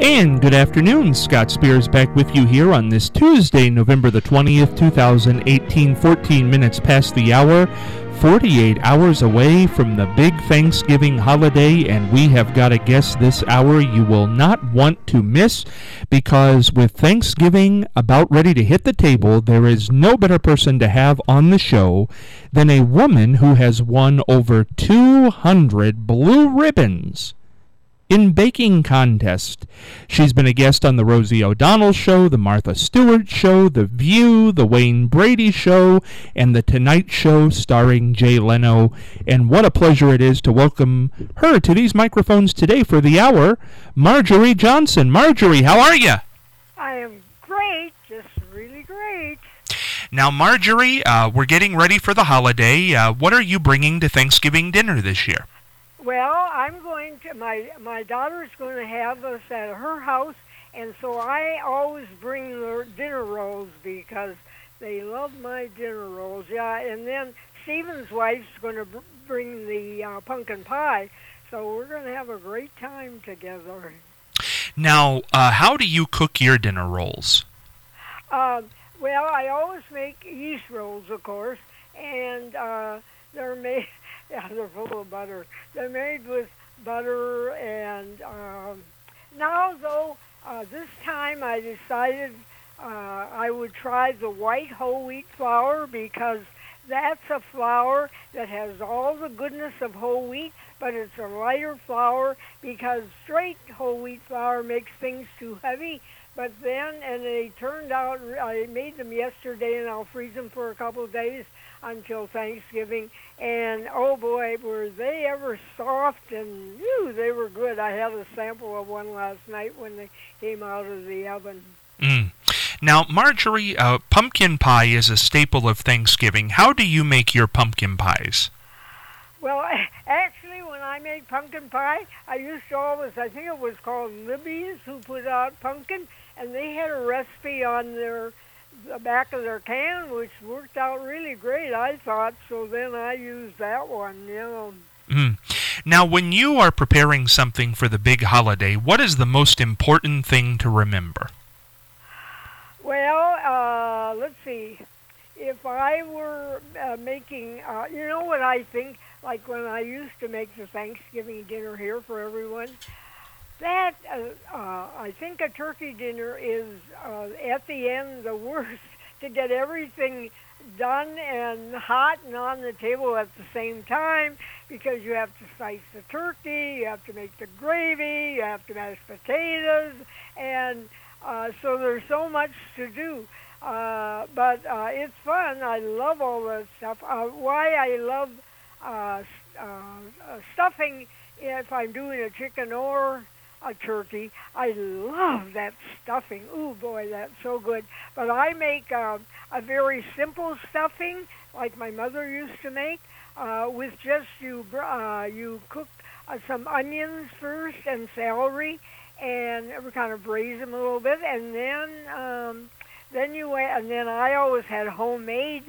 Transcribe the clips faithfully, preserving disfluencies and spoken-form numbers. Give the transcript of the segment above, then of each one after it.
And good afternoon, Scott Spears back with you here on this Tuesday, November the twentieth, two thousand eighteen, fourteen minutes past the hour, forty-eight hours away from the big Thanksgiving holiday, and we have got a guest this hour you will not want to miss, because with Thanksgiving about ready to hit the table, there is no better person to have on the show than a woman who has won over two hundred blue ribbons in baking contest. She's been a guest on the Rosie O'Donnell Show, the Martha Stewart Show, The View, the Wayne Brady Show, and The Tonight Show starring Jay Leno. And what a pleasure it is to welcome her to these microphones today for the hour, Marjorie Johnson. Marjorie, how are you? I am great, just really great. Now, Marjorie, uh, we're getting ready for the holiday. Uh, what are you bringing to Thanksgiving dinner this year? Well, I'm going to, my my daughter's going to have us at her house, and so I always bring the dinner rolls because they love my dinner rolls. Yeah, and then Stephen's wife's going to br- bring the uh, pumpkin pie, so we're going to have a great time together. Now, uh, how do you cook your dinner rolls? Uh, well, I always make yeast rolls, of course, and uh, they're made... Yeah, they're full of butter. They're made with butter, and um, now, though, uh, this time I decided uh, I would try the white whole wheat flour, because that's a flour that has all the goodness of whole wheat, but it's a lighter flour, because straight whole wheat flour makes things too heavy. But then, and they turned out, I made them yesterday, and I'll freeze them for a couple of days until Thanksgiving, and oh boy, were they ever soft, and ew, they were good. I had a sample of one last night when they came out of the oven. Mm. Now, Marjorie, uh, pumpkin pie is a staple of Thanksgiving. How do you make your pumpkin pies? Well, actually, when I made pumpkin pie, I used to always, I think it was called Libby's, who put out pumpkin, and they had a recipe on their the back of their can, which worked out really great, I thought, so then I used that one, you know. Mm. Now, when you are preparing something for the big holiday, what is the most important thing to remember? Well, uh, let's see. If I were uh, making, uh, you know what I think, like when I used to make the Thanksgiving dinner here for everyone, that, uh, uh, I think a turkey dinner is, uh, at the end, the worst, to get everything done and hot and on the table at the same time, because you have to slice the turkey, you have to make the gravy, you have to mash potatoes, and uh, so there's so much to do. Uh, but uh, it's fun. I love all that stuff. Uh, why I love uh, uh, stuffing, if I'm doing a chicken or a turkey, I love that stuffing. Ooh, boy, that's so good. But I make uh, a very simple stuffing, like my mother used to make, uh, with just you uh, you cook uh, some onions first and celery, and kind of braise them a little bit, and then um, then you and then I always had homemade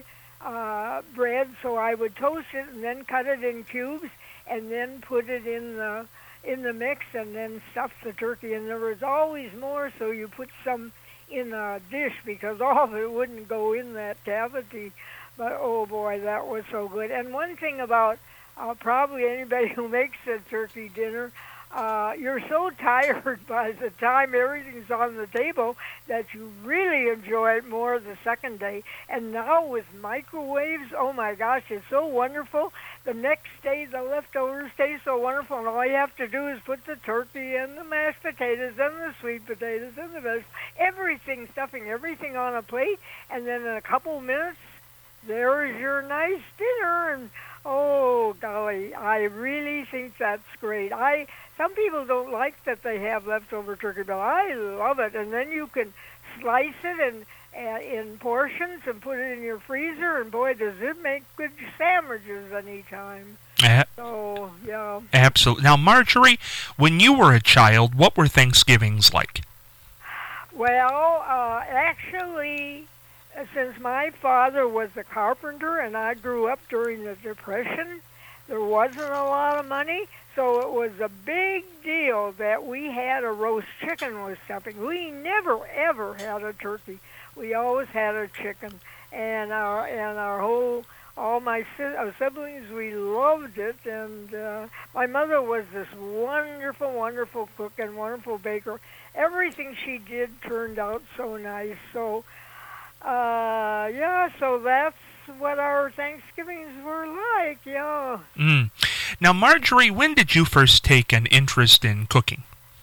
uh, bread, so I would toast it and then cut it in cubes, and then put it in the in the mix, and then stuff the turkey. And there was always more, so you put some in a dish, because all of it wouldn't go in that cavity. But oh boy, that was so good. And one thing about uh, probably anybody who makes a turkey dinner, uh, you're so tired by the time everything's on the table that you really enjoy it more the second day. And now with microwaves, oh my gosh, it's so wonderful. The next day, the leftovers taste so wonderful, and all you have to do is put the turkey and the mashed potatoes and the sweet potatoes and the vegetables, everything, stuffing everything on a plate, and then in a couple minutes, there's your nice dinner. And oh golly, I really think that's great. I some people don't like that they have leftover turkey, but I love it. And then you can slice it and uh, in portions and put it in your freezer, and boy, does it make good sandwiches anytime. Uh, so yeah, absolutely. Now, Marjorie, when you were a child, what were Thanksgivings like? Well, uh, actually, since my father was a carpenter and I grew up during the Depression, there wasn't a lot of money, so it was a big deal that we had a roast chicken with stuffing. We never, ever had a turkey. We always had a chicken. And our, and our whole, all my si- uh, siblings, we loved it. And uh, my mother was this wonderful, wonderful cook and wonderful baker. Everything she did turned out so nice. So, uh, yeah, so that's what our Thanksgivings were like, yeah. Mm. Now, Marjorie, when did you first take an interest in cooking?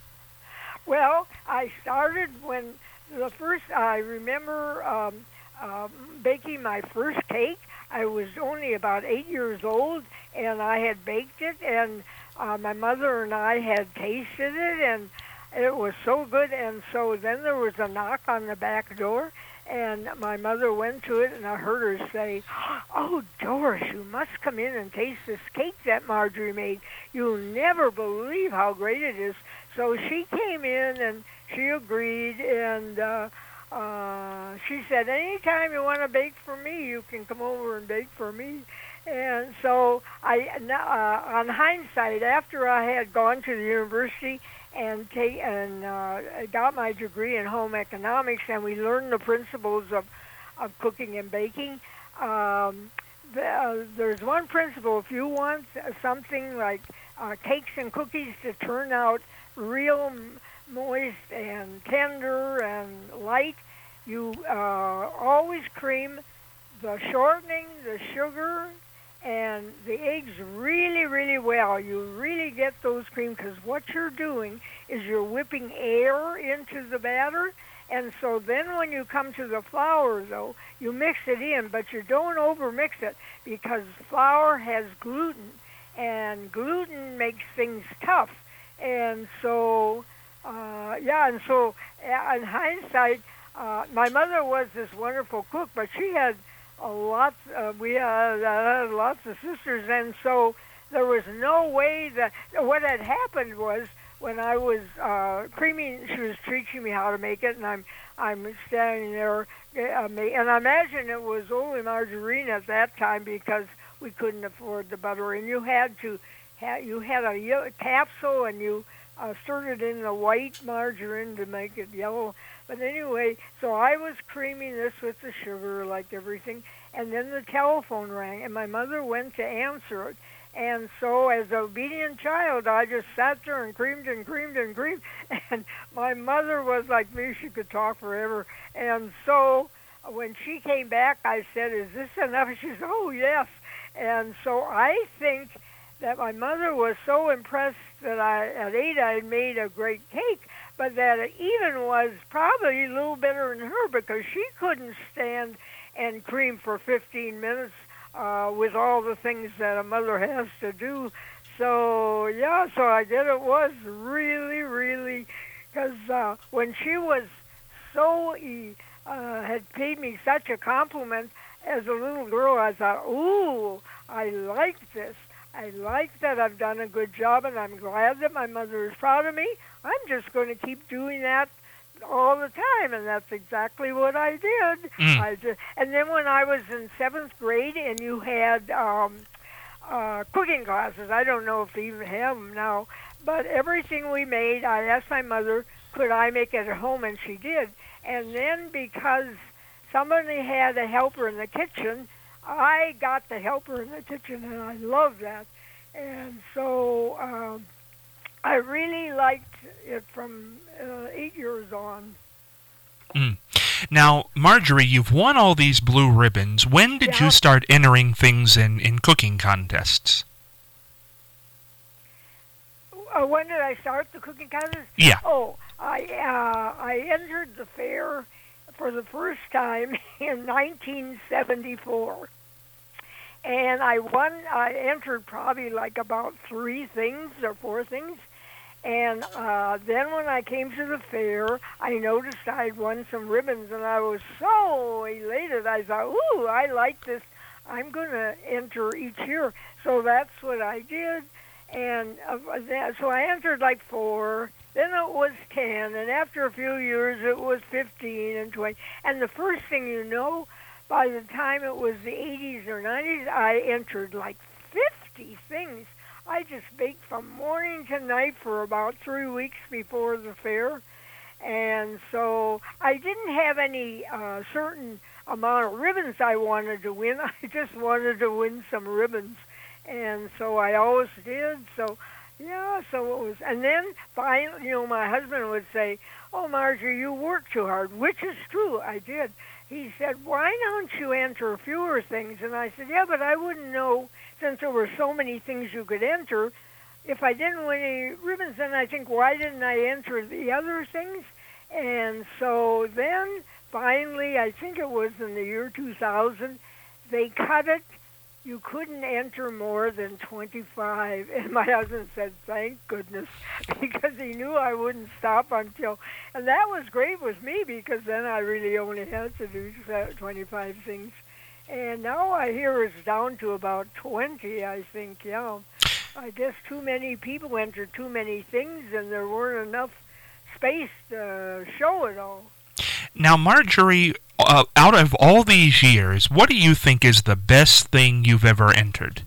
Well, I started when the first, I remember um, uh, baking my first cake. I was only about eight years old, and I had baked it, and uh, my mother and I had tasted it, and it was so good. And so then there was a knock on the back door, and my mother went to it, and I heard her say, "Oh, Doris, you must come in and taste this cake that Marjorie made. You'll never believe how great it is." So she came in, and she agreed, and uh, uh, she said, "Anytime you want to bake for me, you can come over and bake for me." And so I, uh, on hindsight, after I had gone to the university and take and uh, got my degree in home economics, and we learned the principles of, of cooking and baking. Um, the, uh, there's one principle: if you want something like uh, cakes and cookies to turn out real moist and tender and light, you uh, always cream the shortening, the sugar, and the eggs really, really well. You really get those cream, because what you're doing is you're whipping air into the batter. And so then when you come to the flour, though, you mix it in, but you don't overmix it, because flour has gluten, and gluten makes things tough. And so, uh, yeah, and so uh, in hindsight, uh, my mother was this wonderful cook, but she had a lot, uh, we had, uh, lots of sisters, and so there was no way that, what had happened was, when I was uh, creaming, she was teaching me how to make it, and I'm I'm standing there, uh, and I imagine it was only margarine at that time, because we couldn't afford the butter, and you had to, ha- you had a ye- capsule, and you uh, stirred it in the white margarine to make it yellow. But anyway, so I was creaming this with the sugar, like everything, and then the telephone rang, and my mother went to answer it. And so, as an obedient child, I just sat there and creamed and creamed and creamed. And my mother was like me; she could talk forever. And so, when she came back, I said, "Is this enough?" She said, "Oh, yes." And so, I think that my mother was so impressed that I, at eight, I had made a great cake, but that it even was probably a little better than her, because she couldn't stand and cream for fifteen minutes. Uh, with all the things that a mother has to do. So, yeah, so I did. It was really, really, because uh, when she was so, uh, had paid me such a compliment as a little girl, I thought, ooh, I like this. I like that I've done a good job, and I'm glad that my mother is proud of me. I'm just going to keep doing that all the time, and that's exactly what I did. Mm. I just, and then when I was in seventh grade, and you had um, uh, cooking classes, I don't know if they even have them now, but everything we made, I asked my mother, could I make it at home, and she did. And then because somebody had a helper in the kitchen, I got the helper in the kitchen, and I loved that. And so um, I really liked it from uh, eight years on. Mm. Now, Marjorie, you've won all these blue ribbons. When did Yeah. you start entering things in, in cooking contests? Uh, when did I start the cooking contest? Yeah. Oh, I uh, I entered the fair for the first time in nineteen seventy-four. And I won, I entered probably like about three things or four things. And uh, then when I came to the fair, I noticed I'd won some ribbons, and I was so elated. I thought, ooh, I like this. I'm going to enter each year. So that's what I did. And uh, that, so I entered like four. Then it was ten. And after a few years, it was fifteen and twenty. And the first thing you know, by the time it was the eighties or nineties, I entered like fifty tasty things. I just baked from morning to night for about three weeks before the fair. And so I didn't have any uh, certain amount of ribbons I wanted to win. I just wanted to win some ribbons. And so I always did. So, yeah, so it was. And then, finally, you know, my husband would say, "Oh, Marjorie, you work too hard," which is true. I did. He said, "Why don't you enter fewer things?" And I said, "Yeah, but I wouldn't know, since there were so many things you could enter. If I didn't win any ribbons, then I think, why didn't I enter the other things?" And so then, finally, I think it was in the year two thousand, they cut it. You couldn't enter more than twenty-five. And my husband said, "Thank goodness," because he knew I wouldn't stop until, and that was great with me, because then I really only had to do twenty-five things. And now I hear it's down to about twenty, I think, yeah. I guess too many people entered too many things, and there weren't enough space to show it all. Now, Marjorie, uh, out of all these years, what do you think is the best thing you've ever entered?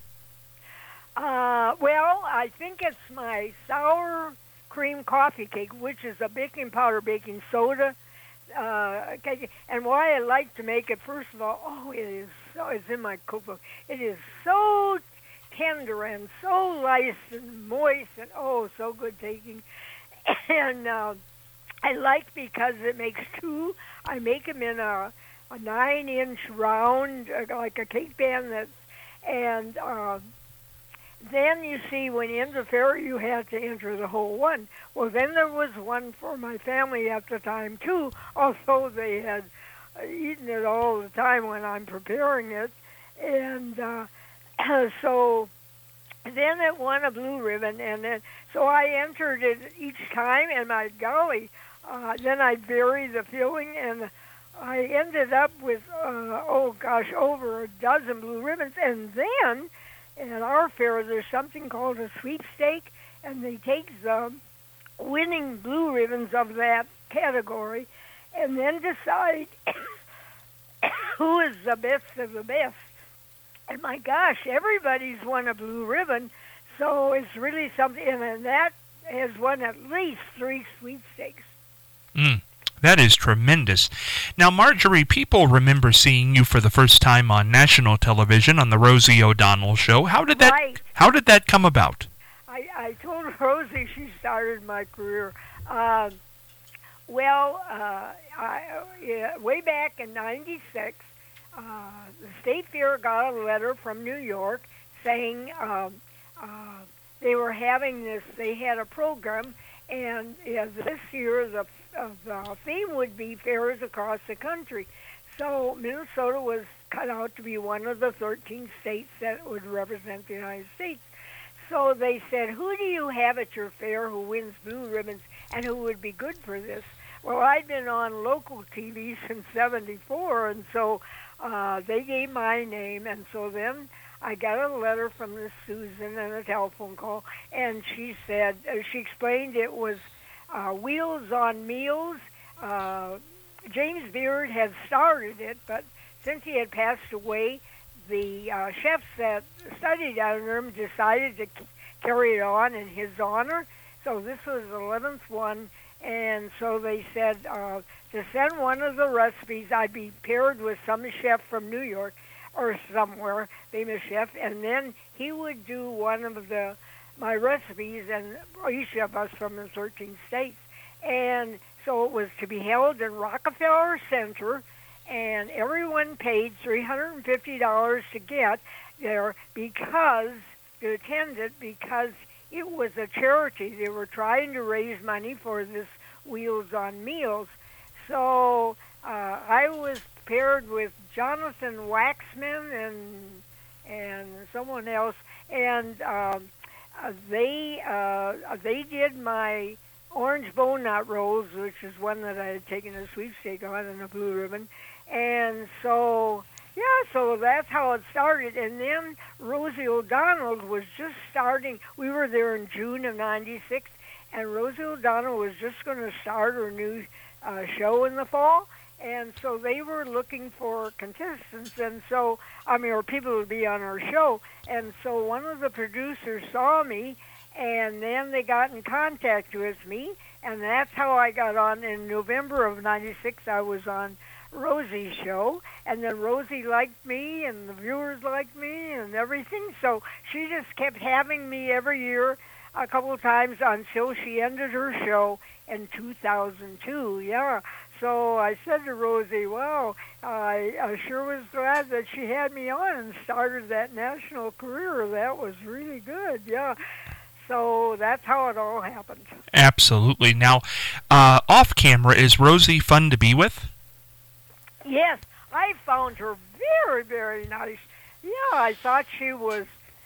Uh, well, I think it's my sour cream coffee cake, which is a baking powder baking soda uh, cake. And why I like to make it, first of all, oh, it is so, it's in my cookbook. It is so tender and so nice and moist and, oh, so good taking. And uh, I like because it makes two. I make them in a, a nine-inch round, uh, like a cake pan. That, and uh, then you see, when you enter the fair, you had to enter the whole one. Well, then there was one for my family at the time too, although they had uh, eaten it all the time when I'm preparing it. And uh, so then it won a blue ribbon, and then so I entered it each time, and my golly, uh, then I'd vary the filling, and I ended up with, uh, oh gosh, over a dozen blue ribbons. And then at our fair, there's something called a sweepstake, and they take the winning blue ribbons of that category and then decide who is the best of the best. And my gosh, everybody's won a blue ribbon, so it's really something, and that has won at least three sweepstakes. Mm, that is tremendous. Now, Marjorie, people remember seeing you for the first time on national television on the Rosie O'Donnell Show. How did that? Right. How did that come about? I, I told Rosie she started my career. Uh, well, uh, I, yeah, way back in ninety-six. Uh, the State Fair got a letter from New York saying um, uh, they were having this, they had a program, and uh, this year the, uh, the theme would be fairs across the country. So Minnesota was cut out to be one of the thirteen states that would represent the United States. So they said, who do you have at your fair who wins blue ribbons and who would be good for this? Well, I'd been on local T V since seventy-four, and so Uh, they gave my name, and so then I got a letter from this Susan and a telephone call, and she said, uh, she explained it was uh, Wheels on Meals. Uh, James Beard had started it, but since he had passed away, the uh, chefs that studied under him decided to c- carry it on in his honor. So this was the eleventh one, and so they said, uh, to send one of the recipes, I'd be paired with some chef from New York or somewhere, famous chef, and then he would do one of the my recipes, and each of us from the thirteen states. And so it was to be held in Rockefeller Center, and everyone paid three hundred fifty dollars to get there because, to attend it, because it was a charity. They were trying to raise money for this Wheels on Meals. So uh, I was paired with Jonathan Waxman and and someone else, and um, uh, they uh, they did my orange bone-nut rolls, which is one that I had taken a sweepstake on and a blue ribbon. And so, yeah, so that's how it started. And then Rosie O'Donnell was just starting. We were there in June of ninety-six, and Rosie O'Donnell was just going to start her new uh, show in the fall. And so they were looking for contestants, and so, I mean, or people would be on our show. And so one of the producers saw me, and then they got in contact with me, and that's how I got on. In November of ninety-six, I was on Rosie's show, and then Rosie liked me, and the viewers liked me, and everything. So she just kept having me every year, a couple of times, until she ended her show in two thousand two. Yeah. So I said to Rosie, wow, I, I sure was glad that she had me on and started that national career. That was really good, yeah. So that's how it all happened. Absolutely. Now, uh, off camera, is Rosie fun to be with? Yes, I found her very, very nice. Yeah, I thought she was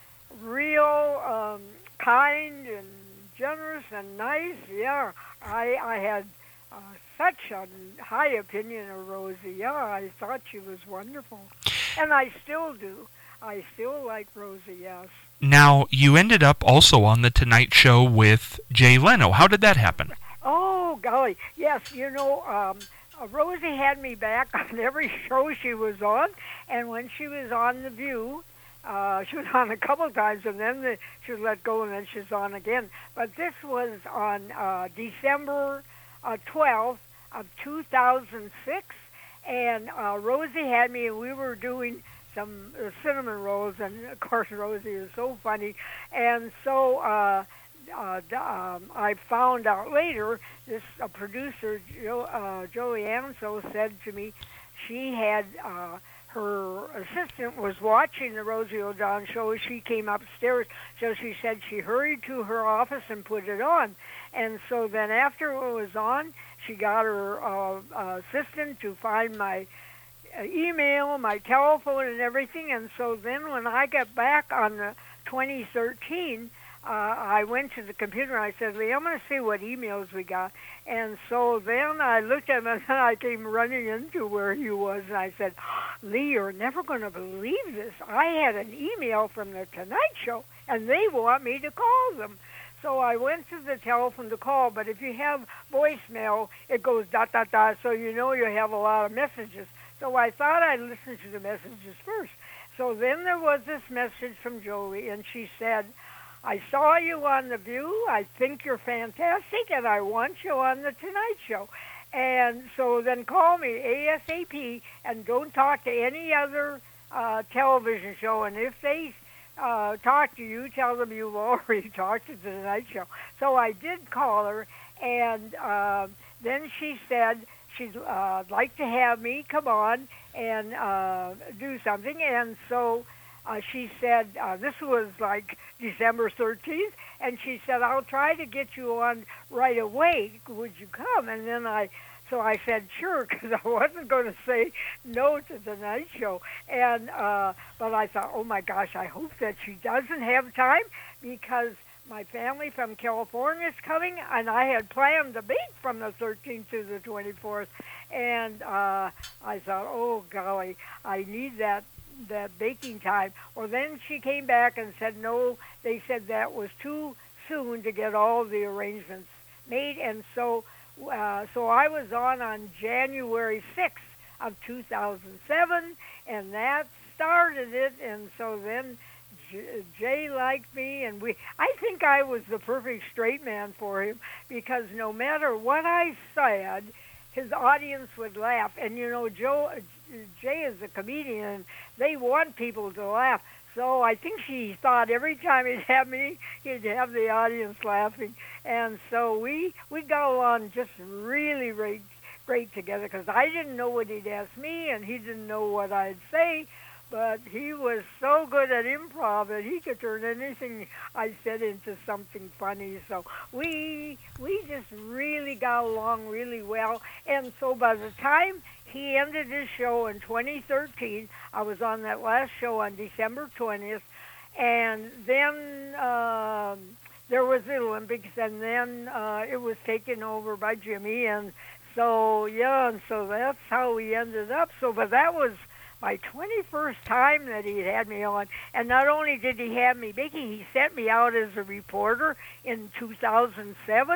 real um, kind and generous and nice. Yeah, I, I had uh, such a high opinion of Rosie. Yeah, I thought she was wonderful. And I still do. I still like Rosie, yes. Now, you ended up also on The Tonight Show with Jay Leno. How did that happen? Oh, golly. Yes, you know, um, uh, Rosie had me back on every show she was on. And when she was on The View, uh, she was on a couple of times, and then the, she was let go, and then she was on again. But this was on uh, December uh, twelfth of two thousand six, and uh, Rosie had me, and we were doing some uh, cinnamon rolls, and of course Rosie is so funny, and so uh, uh, um, I found out later, this uh, producer, jo, uh, Joey Anso, said to me she had, uh, her assistant was watching the Rosie O'Donnell show. She came upstairs, so she said she hurried to her office and put it on. And so then after it was on, she got her uh, uh, assistant to find my uh, email, my telephone, and everything. And so then when I got back on the twenty thirteen, uh, I went to the computer and I said, Lee, I'm going to see what emails we got. And so then I looked at him and then I came running into where he was. And I said, Lee, you're never going to believe this. I had an email from the Tonight Show, and they want me to call them. So I went to the telephone to call, but if you have voicemail, it goes dot, dot, dot, so you know you have a lot of messages. So I thought I'd listen to the messages first. So then there was this message from Jolie, and she said, I saw you on The View. I think you're fantastic, and I want you on The Tonight Show. And so then call me ASAP, and don't talk to any other uh, television show. And if they uh, talk to you, tell them you've already talked to The Tonight Show. So I did call her, and uh, then she said she'd uh, like to have me come on and uh, do something. And so Uh, she said, uh, this was like December thirteenth, and she said, I'll try to get you on right away. Would you come? And then I, so I said, sure, because I wasn't going to say no to the night show. And, uh, but I thought, oh my gosh, I hope that she doesn't have time, because my family from California is coming, and I had planned the bake from the thirteenth to the twenty-fourth. And uh, I thought, oh golly, I need that that baking time. Well, then she came back and said, no, they said that was too soon to get all the arrangements made. And so uh, so I was on on January sixth of two thousand seven, and that started it. And so then J- Jay liked me, and we I think I was the perfect straight man for him, because no matter what I said, his audience would laugh. And you know, Joe Jay is a comedian, they want people to laugh. So I think she thought every time he'd have me, he'd have the audience laughing. And so we, we got along just really great, great together, because I didn't know what he'd ask me, and he didn't know what I'd say. But he was so good at improv that he could turn anything I said into something funny. So we we just really got along really well. And so by the time he ended his show in twenty thirteen, I was on that last show on December twentieth. And then um, there was the Olympics, and then uh, it was taken over by Jimmy. And so, yeah, and so that's how we ended up. So, but that was my twenty-first time that he had me on. And not only did he have me baking, he sent me out as a reporter in two thousand seven.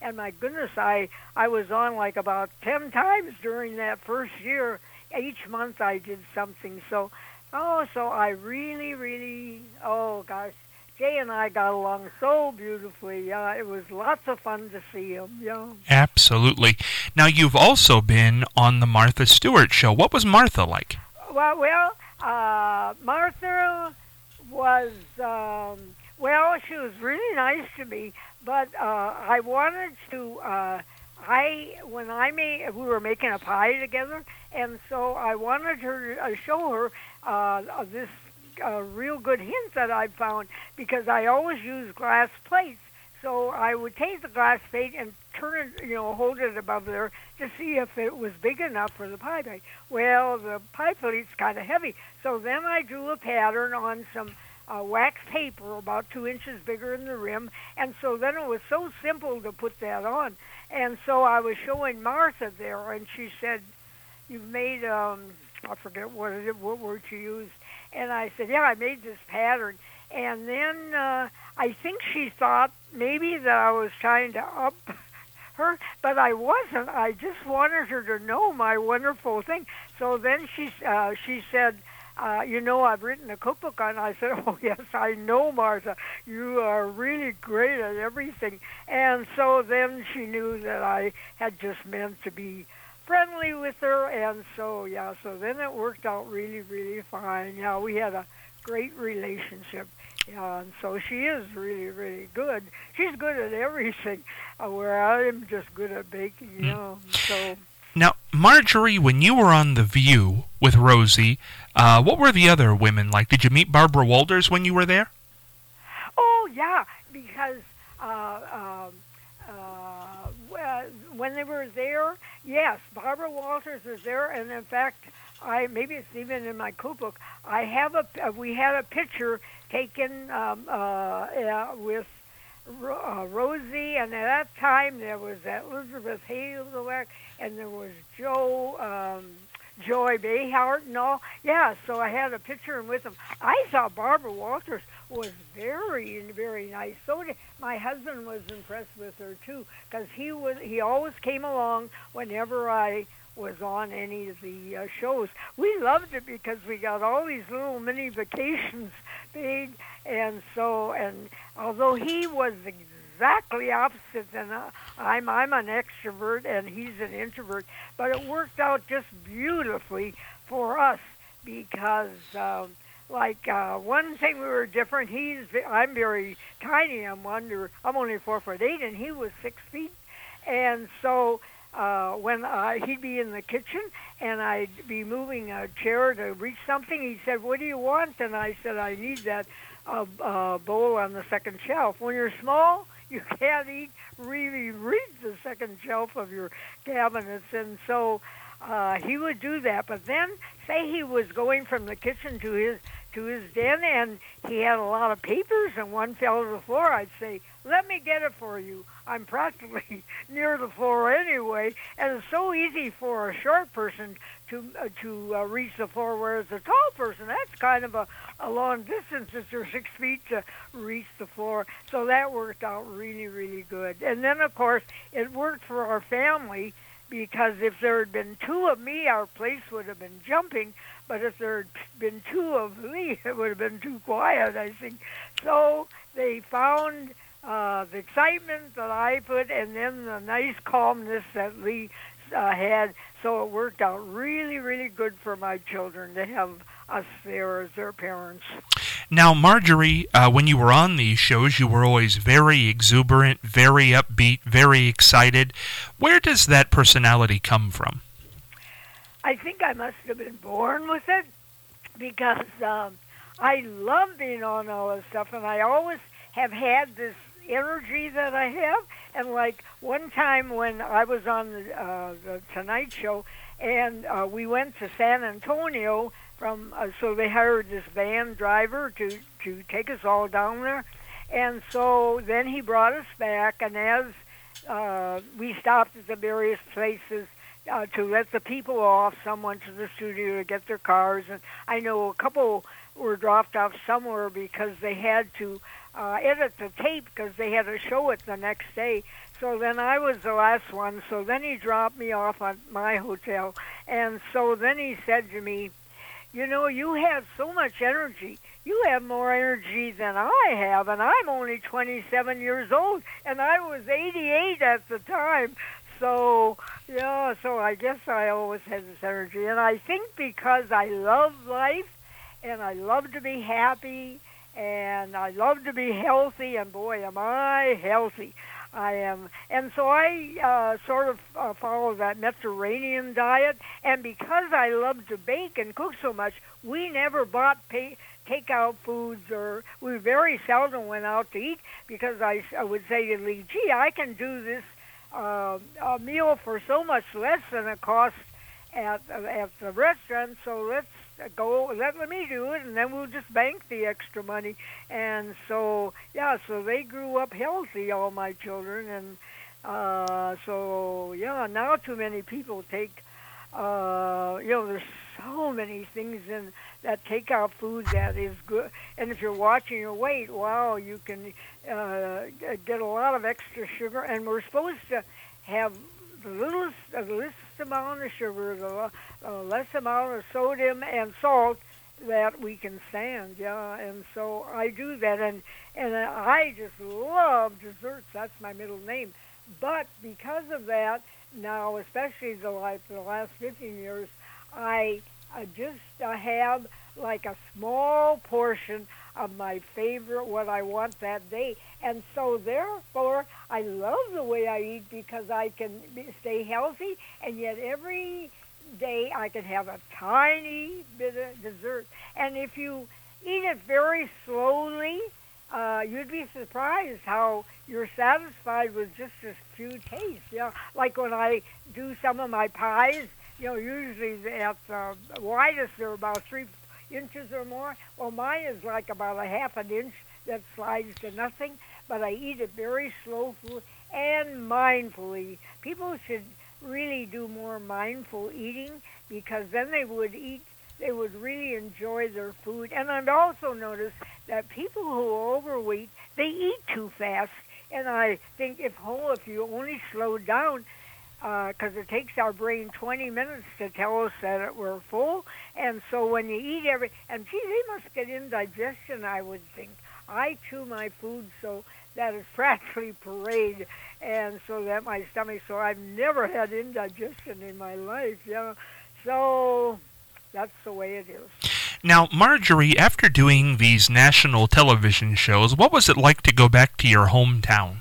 And my goodness, I, I was on like about ten times during that first year. Each month I did something. So, oh, so I really, really, oh gosh, Jay and I got along so beautifully. Uh, it was lots of fun to see him. Yeah. Absolutely. Now, you've also been on the Martha Stewart show. What was Martha like? Well, well, uh, Martha was, um, well, she was really nice to me, but uh, I wanted to, uh, I, when I made, we were making a pie together, and so I wanted her to uh, show her uh, this uh, real good hint that I found, because I always use glass plates. So I would take the glass plate and turn it, you know, hold it above there to see if it was big enough for the pie plate. Well, the pie plate's kind of heavy. So then I drew a pattern on some uh, wax paper about two inches bigger in the rim. And so then it was so simple to put that on. And so I was showing Martha there, and she said, "You've made, um, I forget what it, what word she used." And I said, "Yeah, I made this pattern." And then uh, I think she thought maybe that I was trying to up her, but I wasn't. I just wanted her to know my wonderful thing. So then she uh, she said, uh, "You know, I've written a cookbook on." I said, "Oh yes, I know, Martha. You are really great at everything." And so then she knew that I had just meant to be friendly with her, and so yeah. So then it worked out really, really fine. Yeah, we had a great relationship. Yeah, and so she is really, really good. She's good at everything, uh, where I'm just good at baking, you know. So now, Marjorie, when you were on The View with Rosie, uh, what were the other women like? Did you meet Barbara Walters when you were there? Oh yeah, because uh, um, uh, when they were there, yes, Barbara Walters was there, and in fact, I maybe it's even in my cookbook. I have a uh, we had a picture taken um, uh, uh, with uh, Rosie, and at that time there was Elizabeth Hazelbeck, and there was Joe um, Joy Behart and all. Yeah, so I had a picture with them. I thought Barbara Walters was very, very nice. So did, my husband was impressed with her too, because he was he always came along whenever I was on any of the uh, shows. We loved it because we got all these little mini vacations paid, and so, and although he was exactly opposite than uh, I'm, I'm an extrovert and he's an introvert, but it worked out just beautifully for us because, um, like uh, one thing we were different. He's I'm very tiny. I'm under I'm only four foot eight, and he was six feet, and so. Uh, when uh, he'd be in the kitchen and I'd be moving a chair to reach something, he said, "What do you want?" And I said, "I need that uh, uh, bowl on the second shelf." When you're small, you can't eat really reach the second shelf of your cabinets, and so uh, he would do that. But then, say he was going from the kitchen to his to his den, and he had a lot of papers, and one fell to the floor. I'd say, "Let me get it for you. I'm practically near the floor anyway," and it's so easy for a short person to uh, to uh, reach the floor, whereas a tall person, that's kind of a, a long distance if they're six feet to reach the floor. So that worked out really, really good. And then, of course, it worked for our family, because if there had been two of me, our place would have been jumping. But if there had been two of me, it would have been too quiet, I think. So they found uh, the excitement that I put, and then the nice calmness that Lee uh, had. So it worked out really, really good for my children to have us there as their parents. Now, Marjorie, uh, when you were on these shows, you were always very exuberant, very upbeat, very excited. Where does that personality come from? I think I must have been born with it, because um, I love being on all this stuff, and I always have had this energy that I have. And like one time when I was on the, uh, the Tonight Show, and uh, we went to San Antonio, from uh, so they hired this van driver to, to take us all down there. And so then he brought us back, and as uh, we stopped at the various places, Uh, to let the people off, some went to the studio to get their cars, and I know a couple were dropped off somewhere because they had to uh, edit the tape because they had to show it the next day. So then I was the last one. So then he dropped me off at my hotel. And so then he said to me, you know, you have so much energy. You have more energy than I have, and I'm only twenty-seven years old, and I was eighty-eight at the time. So, yeah, so I guess I always had this energy. And I think because I love life, and I love to be happy, and I love to be healthy, and boy, am I healthy. I am. And so I uh, sort of uh, follow that Mediterranean diet. And because I love to bake and cook so much, we never bought pay, takeout foods, or we very seldom went out to eat, because I, I would say to Lee, gee, I can do this uh, a meal for so much less than it costs at, at the restaurant, so let's go, let, let me do it, and then we'll just bank the extra money. And so, yeah, so they grew up healthy, all my children, and uh, so, yeah, now too many people take, uh, you know, there's so many things in that takeout food that is good, and if you're watching your weight, wow, you can uh, get a lot of extra sugar, and we're supposed to have the littlest, the least amount of sugar, the uh, less amount of sodium and salt that we can stand, yeah. And so I do that, and and I just love desserts. That's my middle name. But because of that, now, especially the like the last fifteen years, I, I just uh, have like a small portion of my favorite, what I want that day. And so therefore, I love the way I eat because I can be, stay healthy, and yet every day I can have a tiny bit of dessert. And if you eat it very slowly, uh, you'd be surprised how you're satisfied with just a few tastes. Yeah, like when I do some of my pies, you know, usually at the widest they're about three inches or more. Well, mine is like about a half an inch that slides to nothing, but I eat it very slowly and mindfully. People should really do more mindful eating, because then they would eat, they would really enjoy their food. And I've also noticed that people who are overweight, they eat too fast. And I think if whole, if you only slow down, because uh, it takes our brain twenty minutes to tell us that we're full. And so when you eat every, and gee, they must get indigestion, I would think. I chew my food so that it's practically parade, and so that my stomach, so I've never had indigestion in my life, yeah. So that's the way it is. Now, Marjorie, after doing these national television shows, what was it like to go back to your hometown?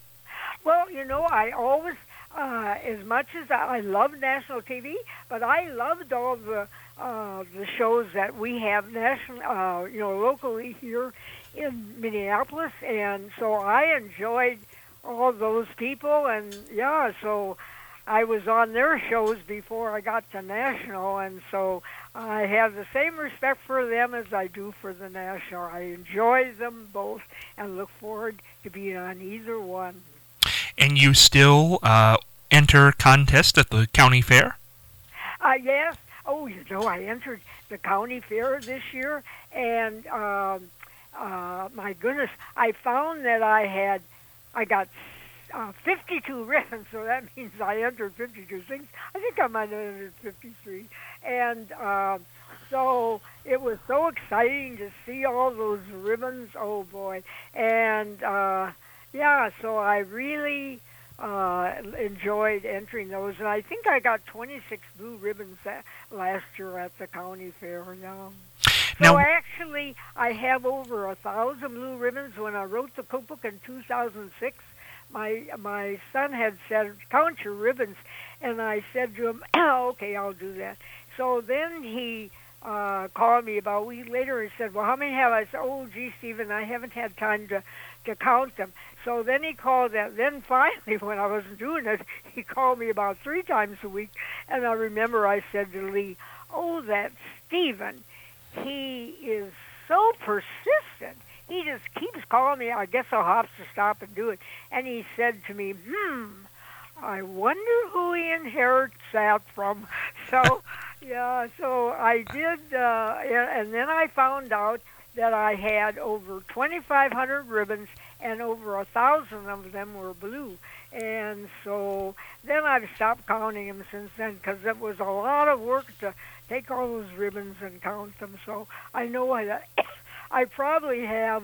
Well, you know, I always, uh, as much as I, I love national T V, but I loved all the uh, the shows that we have national, uh, you know, locally here in Minneapolis, and so I enjoyed all those people, and yeah, so I was on their shows before I got to national, and so I have the same respect for them as I do for the national. I enjoy them both and look forward to being on either one. And you still uh, enter contests at the county fair? Uh, yes. Oh, you know, I entered the county fair this year, and um, uh, my goodness, I found that I had, I got uh, fifty-two ribbons, so that means I entered fifty-two things. I think I might have entered fifty-three. And uh, so it was so exciting to see all those ribbons. Oh, boy. And, uh, yeah, so I really uh, enjoyed entering those. And I think I got twenty-six blue ribbons that last year at the county fair. Yeah. So now, actually, I have over a thousand blue ribbons. When I wrote the cookbook in two thousand six, my my son had said, count your ribbons. And I said to him, okay, I'll do that. So then he uh, called me about a week later and said, well, how many have I? I said, oh, gee, Stephen, I haven't had time to, to count them. So then he called that. Then finally, when I wasn't doing it, he called me about three times a week. And I remember I said to Lee, oh, that Stephen, he is so persistent. He just keeps calling me. I guess I'll have to stop and do it. And he said to me, hmm, I wonder who he inherits that from. So, yeah, so I did, uh, and then I found out that I had over twenty-five hundred ribbons, and over a thousand of them were blue. And so then I've stopped counting them since then because it was a lot of work to take all those ribbons and count them. So I know I, I probably have,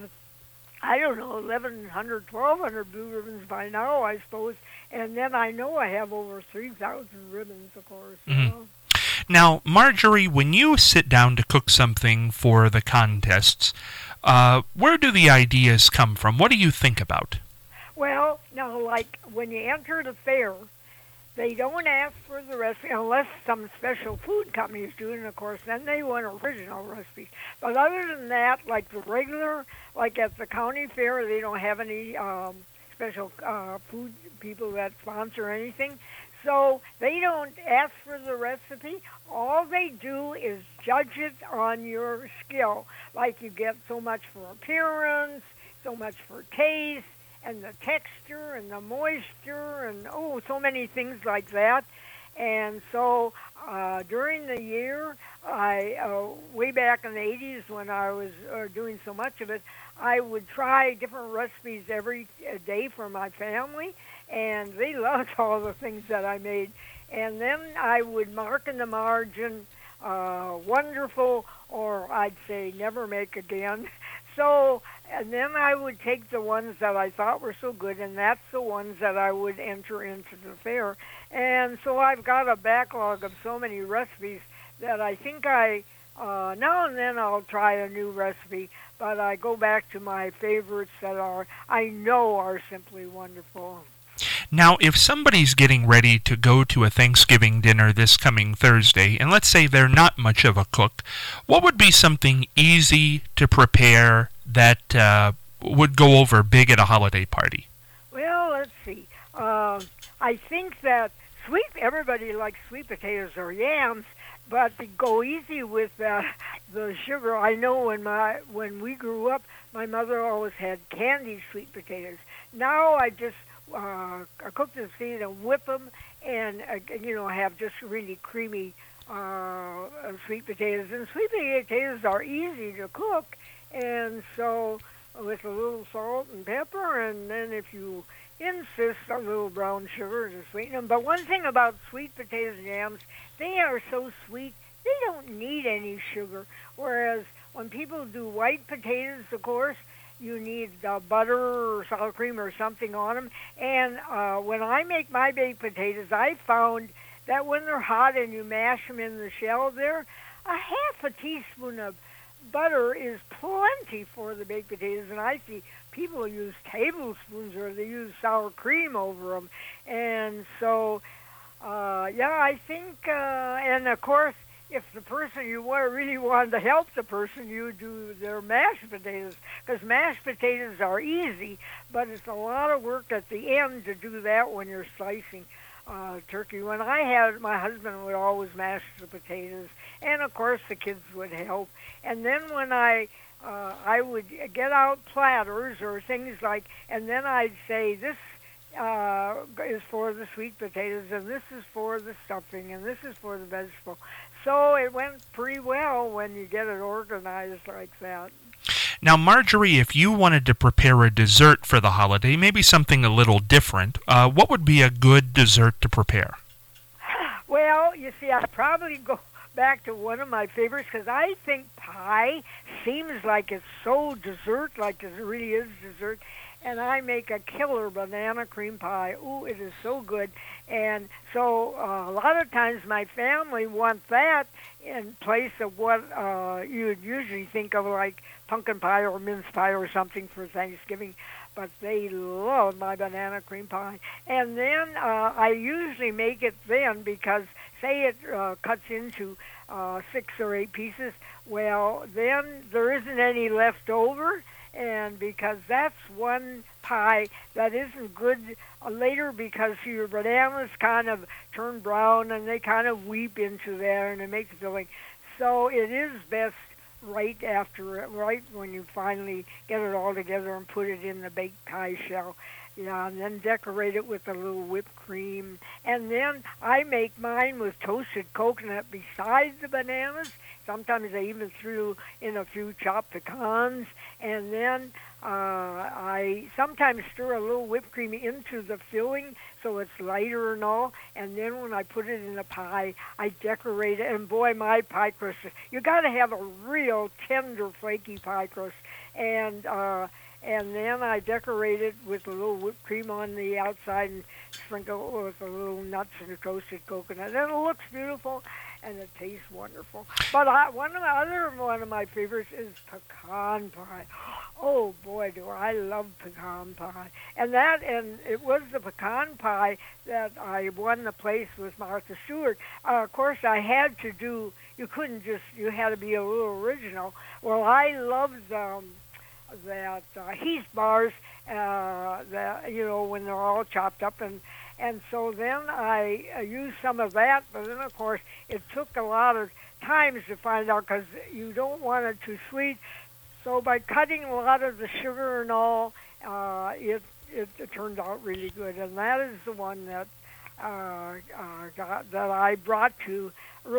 I don't know, eleven hundred, twelve hundred blue ribbons by now, I suppose. And then I know I have over three thousand ribbons, of course. You Mm-hmm. know? Now, Marjorie, when you sit down to cook something for the contests, uh, where do the ideas come from? What do you think about? Well, now, like when you enter the fair, they don't ask for the recipe unless some special food companies do it, and of course, then they want original recipes. But other than that, like the regular, like at the county fair, they don't have any um, special uh, food people that sponsor anything. So they don't ask for the recipe. All they do is judge it on your skill. Like you get so much for appearance, so much for taste, and the texture and the moisture, and oh, so many things like that. And so uh, during the year, I uh, way back in the eighties when I was uh, doing so much of it, I would try different recipes every day for my family, and they loved all the things that I made. And then I would mark in the margin, uh, wonderful, or I'd say never make again. So, and then I would take the ones that I thought were so good, and that's the ones that I would enter into the fair. And so I've got a backlog of so many recipes that I think I, uh, now and then I'll try a new recipe, but I go back to my favorites that are, I know are simply wonderful. Now, if somebody's getting ready to go to a Thanksgiving dinner this coming Thursday, and let's say they're not much of a cook, what would be something easy to prepare that uh, would go over big at a holiday party? Well, let's see. Uh, I think that sweet, everybody likes sweet potatoes or yams, but to go easy with uh, the sugar, I know when my when we grew up, my mother always had candied sweet potatoes. Now I just uh, I cook the seed and whip them, and uh, you know have just really creamy uh, sweet potatoes. And sweet potatoes are easy to cook, and so with a little salt and pepper, and then if you insist, a little brown sugar to sweeten them. But one thing about sweet potatoes and yams, they are so sweet, they don't need any sugar. Whereas when people do white potatoes, of course, you need uh, butter or sour cream or something on them. And uh, when I make my baked potatoes, I found that when they're hot and you mash them in the shell there, a half a teaspoon of butter is plenty for the baked potatoes. And I see people use tablespoons or they use sour cream over them. And so, uh, yeah, I think, uh, and of course, if the person you want, really wanted to help the person, you do their mashed potatoes, because mashed potatoes are easy, but it's a lot of work at the end to do that when you're slicing uh, turkey. When I had, my husband would always mash the potatoes, and of course the kids would help. And then when I uh, I would get out platters or things like, and then I'd say this uh, is for the sweet potatoes, and this is for the stuffing, and this is for the vegetable. So it went pretty well when you get it organized like that. Now, Marjorie, if you wanted to prepare a dessert for the holiday, maybe something a little different, uh, what would be a good dessert to prepare? Well, you see, I'd probably go back to one of my favorites, because I think pie seems like it's so dessert, like it really is dessert. And I make a killer banana cream pie. Ooh, it is so good. And so uh, a lot of times my family want that in place of what uh, you would usually think of like pumpkin pie or mince pie or something for Thanksgiving. But they love my banana cream pie. And then uh, I usually make it then because, say it uh, cuts into uh, six or eight pieces, well, then there isn't any left over. And because that's one pie that isn't good uh, later because your bananas kind of turn brown and they kind of weep into there and it makes it filling. So it is best right after it, right when you finally get it all together and put it in the baked pie shell. Yeah, and then decorate it with a little whipped cream. And then I make mine with toasted coconut beside the bananas, sometimes I even threw in a few chopped pecans, and then uh, I sometimes stir a little whipped cream into the filling so it's lighter and all, and then when I put it in a pie, I decorate it, and boy, my pie crust, you got to have a real tender, flaky pie crust, and uh, and then I decorate it with a little whipped cream on the outside and sprinkle it with a little nuts and a toasted coconut. And it looks beautiful, and it tastes wonderful. But I, one of the other one of my favorites is pecan pie. Oh boy, do I love pecan pie! And that, and it was the pecan pie that I won the place with Martha Stewart. Uh, of course, I had to do. You couldn't just. You had to be a little original. Well, I loved um, that uh, Heath bars. Uh, that you know when they're all chopped up and. And so then I uh, used some of that, but then, of course, it took a lot of times to find out because you don't want it too sweet. So by cutting a lot of the sugar and all, uh, it, it it turned out really good. And that is the one that uh, uh, got, that I brought to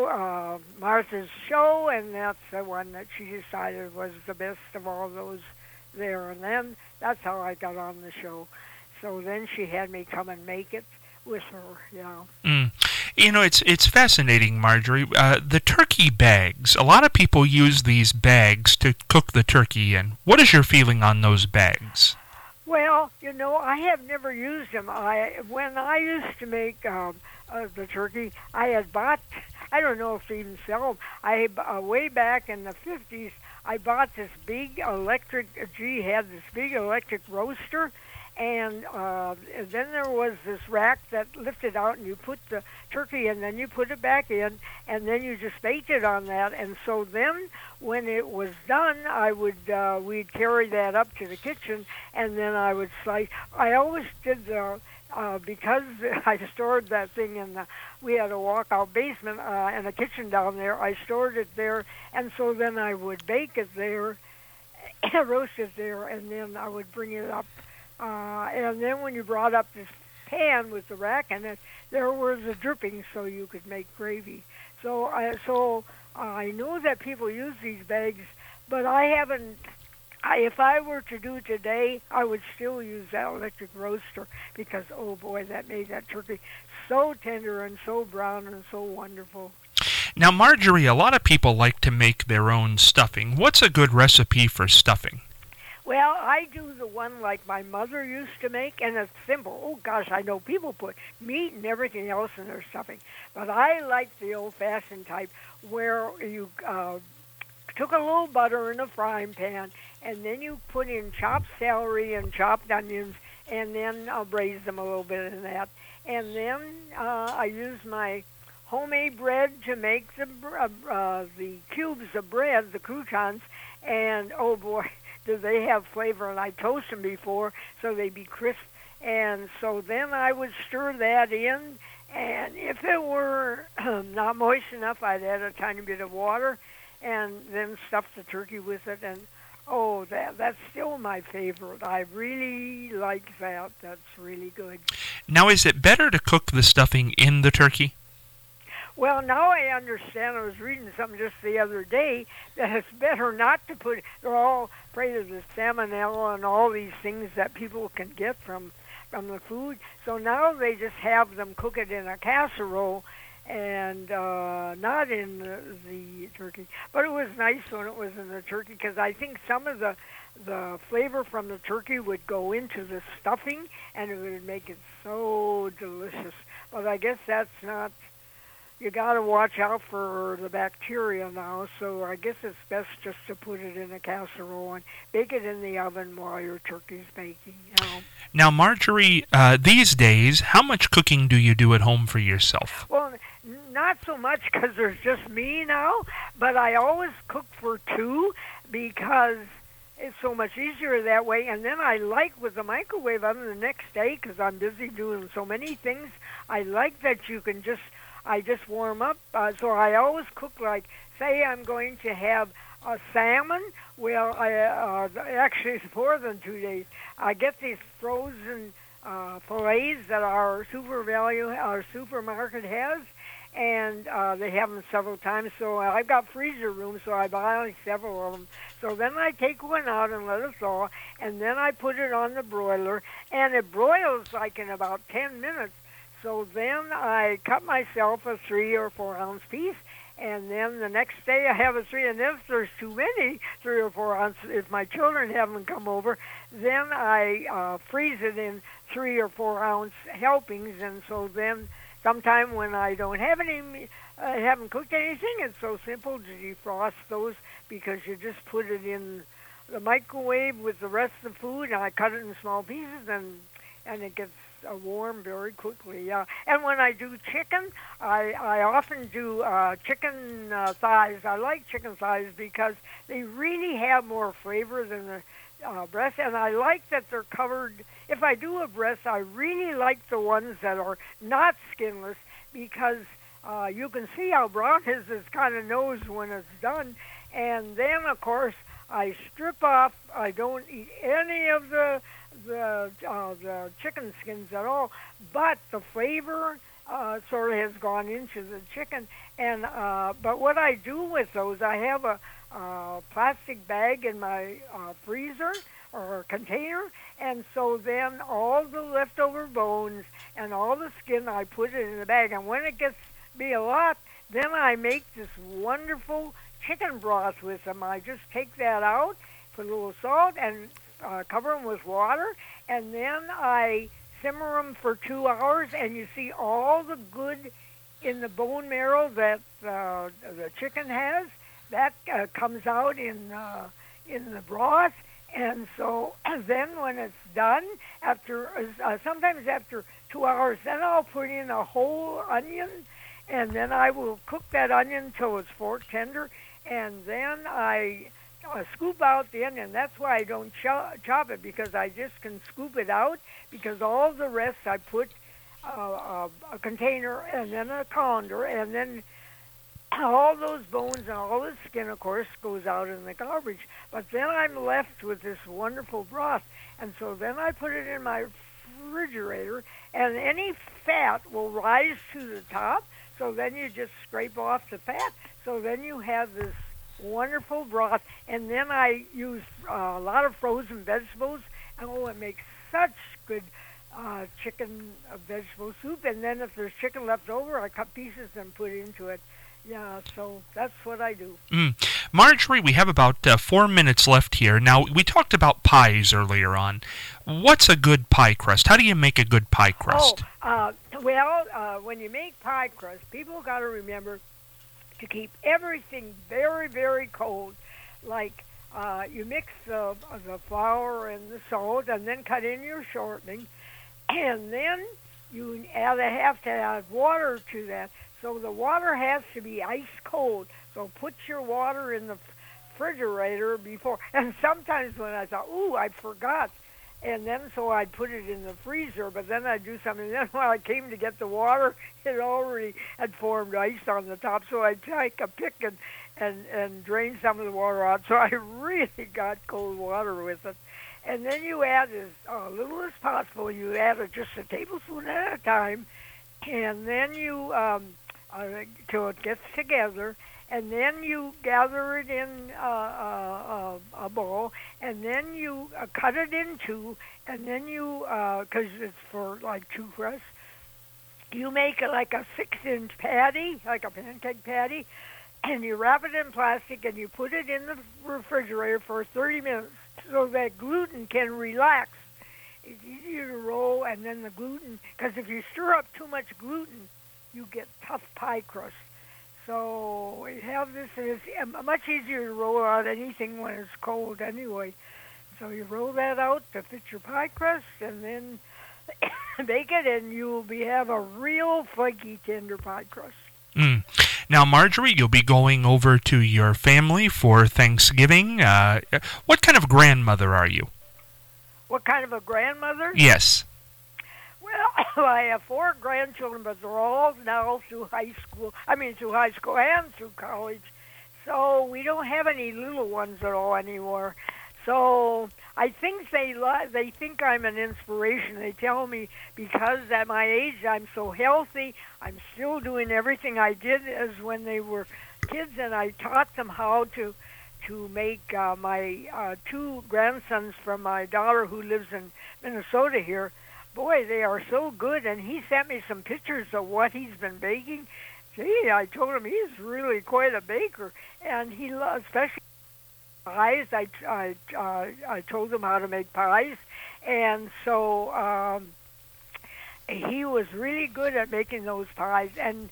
uh, Martha's show, and that's the one that she decided was the best of all those there. And then that's how I got on the show. So then she had me come and make it with her, you know. Mm. You know, it's it's fascinating, Marjorie. Uh, the turkey bags. A lot of people use these bags to cook the turkey in. What is your feeling on those bags? Well, you know, I have never used them. I when I used to make um, uh, the turkey, I had bought. I don't know if they even sell them. I uh, way back in the fifties, I bought this big electric. G had this big electric roaster. And uh, then there was this rack that lifted out, and you put the turkey in, then you put it back in, and then you just baked it on that. And so then, when it was done, I would uh, we'd carry that up to the kitchen, and then I would slice. I always did the uh, because I stored that thing in the. We had a walkout basement uh, and a kitchen down there. I stored it there, and so then I would bake it there, roast it there, and then I would bring it up. Uh, and then when you brought up this pan with the rack in it, there was the dripping so you could make gravy. So I so I know that people use these bags, but I haven't. I, if I were to do it today, I would still use that electric roaster because, oh boy, that made that turkey so tender and so brown and so wonderful. Now, Marjorie, a lot of people like to make their own stuffing. What's a good recipe for stuffing? Well, I do the one like my mother used to make, and it's simple. Oh, gosh, I know people put meat and everything else in their stuffing, but I like the old-fashioned type where you uh, took a little butter in a frying pan, and then you put in chopped celery and chopped onions, and then I'll braise them a little bit in that. And then uh, I use my homemade bread to make the, uh, uh, the cubes of bread, the croutons, and, oh, boy, do they have flavor, and I toast them before so they be crisp. And so then I would stir that in, and if it were not moist enough, I'd add a tiny bit of water and then stuff the turkey with it. And oh, that that's still my favorite. I really like that. That's really good. Now, is it better to cook the stuffing in the turkey? Well, now I understand. I was reading something just the other day that it's better not to put. They're all afraid of the salmonella and all these things that people can get from from the food. So now they just have them cook it in a casserole and uh, not in the, the turkey. But it was nice when it was in the turkey because I think some of the the flavor from the turkey would go into the stuffing and it would make it so delicious. But I guess that's not. You got to watch out for the bacteria now, so I guess it's best just to put it in a casserole and bake it in the oven while your turkey's baking. You know. Now, Marjorie, uh, these days, how much cooking do you do at home for yourself? Well, not so much because there's just me now, but I always cook for two because it's so much easier that way. And then I like with the microwave oven the next day because I'm busy doing so many things. I like that you can just I just warm up. Uh, so I always cook like, say I'm going to have a salmon. Well, I, uh, actually it's more than two days. I get these frozen uh, fillets that our super value, our supermarket has, and uh, they have them several times. So I've got freezer room, so I buy several of them. So then I take one out and let it thaw, and then I put it on the broiler, and it broils like in about ten minutes. So then I cut myself a three or four ounce piece, and then the next day I have a three, and if there's too many, three or four ounces, if my children haven't come over, then I uh, freeze it in three or four ounce helpings, and so then sometime when I don't have any, I haven't cooked anything, it's so simple to defrost those because you just put it in the microwave with the rest of the food, and I cut it in small pieces, and and it gets uh, warm very quickly. Yeah, and when I do chicken, I I often do uh, chicken uh, thighs. I like chicken thighs because they really have more flavor than the uh, breast, and I like that they're covered. If I do a breast, I really like the ones that are not skinless because uh, you can see how brown his is kind of nose when it's done. And then, of course, I strip off. I don't eat any of the the uh, the chicken skins at all, but the flavor uh, sort of has gone into the chicken. And uh, but what I do with those, I have a uh, plastic bag in my uh, freezer or container, and so then all the leftover bones and all the skin, I put it in the bag. And when it gets be a lot, then I make this wonderful chicken broth with them. I just take that out, put a little salt, and uh, cover them with water, and then I simmer them for two hours, and you see all the good in the bone marrow that uh, the chicken has, that uh, comes out in uh, in the broth. And so then when it's done, after uh, sometimes after two hours, then I'll put in a whole onion, and then I will cook that onion till it's fork tender, and then I uh, scoop out the onion. That's why I don't cho- chop it, because I just can scoop it out, because all the rest I put uh, uh, a container and then a colander, and then all those bones and all the skin, of course, goes out in the garbage. But then I'm left with this wonderful broth, and so then I put it in my refrigerator, and any fat will rise to the top, so then you just scrape off the fat. So then you have this wonderful broth, and then I use uh, a lot of frozen vegetables, and oh, it makes such good uh, chicken uh, vegetable soup. And then if there's chicken left over, I cut pieces and put into it. Yeah, so that's what I do. Mm. Marjorie, we have about uh, four minutes left here. Now, we talked about pies earlier on. What's a good pie crust? How do you make a good pie crust? Oh, uh, well, uh, when you make pie crust, people got to remember to keep everything very, very cold. Like uh, you mix the, the flour and the salt, and then cut in your shortening, and then you add, have to add water to that. So the water has to be ice cold. So put your water in the refrigerator before. And sometimes when I thought, ooh, I forgot. And then so I'd put it in the freezer, but then I'd do something. And then when I came to get the water, it already had formed ice on the top. So I'd take a pick and, and, and drain some of the water out. So I really got cold water with it. And then you add as uh, little as possible. You add it just a tablespoon at a time. And then you... Um, Uh, till it gets together, and then you gather it in uh, uh, uh, a bowl, and then you uh, cut it in two, and then you, because uh, it's for like two crusts, you make it like a six-inch patty, like a pancake patty, and you wrap it in plastic, and you put it in the refrigerator for thirty minutes so that gluten can relax. It's easier to roll, and then the gluten, because if you stir up too much gluten, you get tough pie crust. So we have this, and it's much easier to roll out anything when it's cold anyway. So you roll that out to fit your pie crust, and then bake it, and you'll be have a real flaky, tender pie crust. Mm. Now, Marjorie, you'll be going over to your family for Thanksgiving. Uh, what kind of grandmother are you? What kind of a grandmother? Yes. Well, I have four grandchildren, but they're all now through high school. I mean, through high school and through college. So we don't have any little ones at all anymore. So I think they lo- they think I'm an inspiration. They tell me because at my age I'm so healthy, I'm still doing everything I did as when they were kids, and I taught them how to to make uh, my uh, two grandsons from my daughter who lives in Minnesota here. Boy, they are so good, and he sent me some pictures of what he's been baking. Gee, I told him he's really quite a baker, and he loves, especially pies. I, I, uh, I told him how to make pies, and so um, he was really good at making those pies. And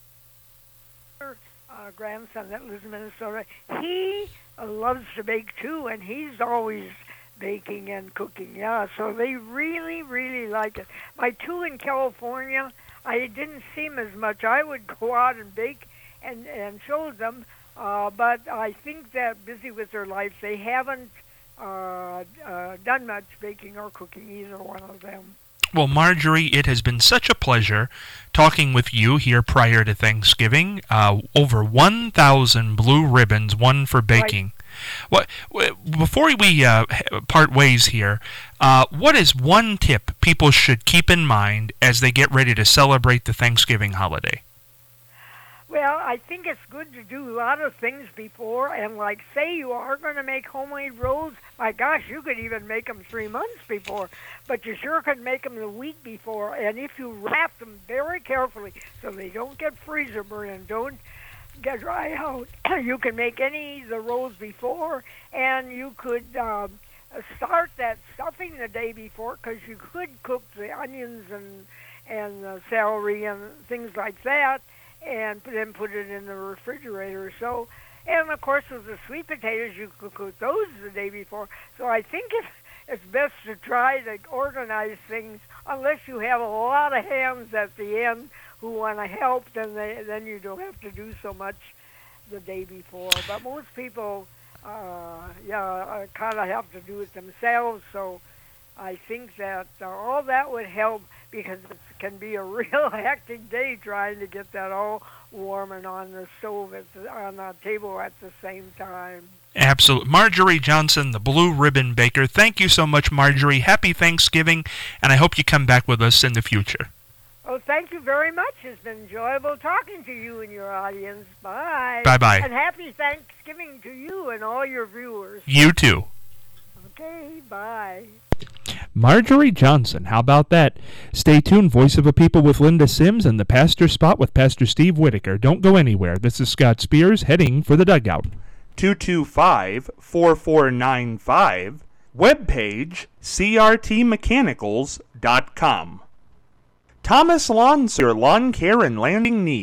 uh, grandson that lives in Minnesota, he uh, loves to bake too, and he's always baking and cooking. Yeah, so they really, really like it. My two in California, I didn't see them as much. I would go out and bake and and show them. Uh, but I think that busy with their lives, they haven't uh, uh, done much baking or cooking, either one of them. Well, Marjorie, it has been such a pleasure talking with you here prior to Thanksgiving. Uh, over one thousand blue ribbons won for baking. Right. What, before we uh, part ways here, uh, what is one tip people should keep in mind as they get ready to celebrate the Thanksgiving holiday? Well, I think it's good to do a lot of things before, and like say you are going to make homemade rolls, my gosh, you could even make them three months before, but you sure could make them the week before, and if you wrap them very carefully so they don't get freezer burn and don't get dry out, you can make any of the rolls before, and you could um, start that stuffing the day before, because you could cook the onions and, and the celery and things like that, and then put it in the refrigerator. So, and of course with the sweet potatoes, you could cook those the day before. So I think it's, it's best to try to organize things, unless you have a lot of hands at the end who want to help, then they, then you don't have to do so much the day before. But most people, uh, yeah, kind of have to do it themselves. So I think that uh, all that would help, because it can be a real hectic day trying to get that all warm and on the stove at the, on the table at the same time. Absolutely. Marjorie Johnson, the Blue Ribbon Baker. Thank you so much, Marjorie. Happy Thanksgiving, and I hope you come back with us in the future. Oh, thank you very much. It's been enjoyable talking to you and your audience. Bye. Bye-bye. And happy Thanksgiving to you and all your viewers. You too. Okay, bye. Marjorie Johnson, how about that? Stay tuned. Voice of a People with Linda Sims and the Pastor Spot with Pastor Steve Whitaker. Don't go anywhere. This is Scott Spears heading for the dugout. two two five, four four nine five. Webpage c r t mechanicals dot com. Thomas Lawn, your lawn care and landing needs.